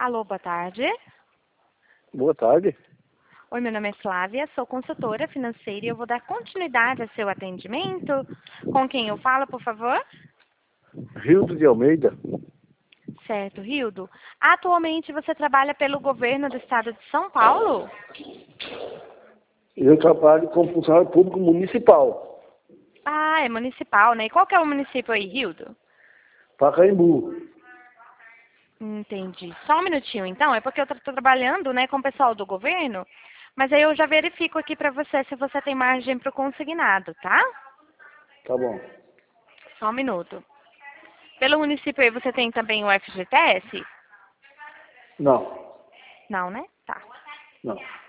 Alô, boa tarde. Boa tarde. Oi, meu nome é Flávia, sou consultora financeira e eu vou dar continuidade ao seu atendimento. Com quem eu falo, por favor? Rildo de Almeida. Certo, Rildo. Atualmente você trabalha pelo governo do estado de São Paulo? Eu trabalho como funcionário público municipal. Ah, é municipal, né? E qual que é o município aí, Rildo? Pacaembu. Entendi. Só um minutinho, então. É porque eu estou trabalhando, né, com o pessoal do governo, mas aí eu já verifico aqui para você se você tem margem para o consignado, tá? Tá bom. Só um minuto. Pelo município aí você tem também o FGTS? Não. Não, né? Tá. Não.